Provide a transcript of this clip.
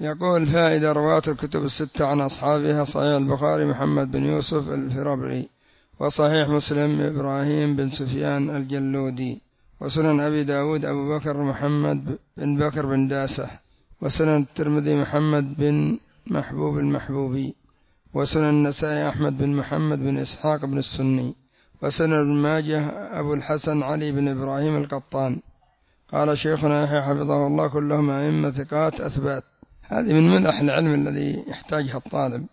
يقول فائدة: رواة الكتب الستة عن أصحابها: صحيح البخاري محمد بن يوسف الفرابري، وصحيح مسلم إبراهيم بن سفيان الجلودي، وسنن أبي داود أبو بكر محمد بن بكر بن داسة، وسنن الترمذي محمد بن محبوب المحبوبي، وسنن النسائي أحمد بن محمد بن إسحاق بن السني، وسنن ابن ماجه أبو الحسن علي بن إبراهيم القطان. قال شيخنا يحيى حفظه الله: كلهم أئمة ثقات أثبات. هذه من ملح العلم الذي يحتاجها الطالب.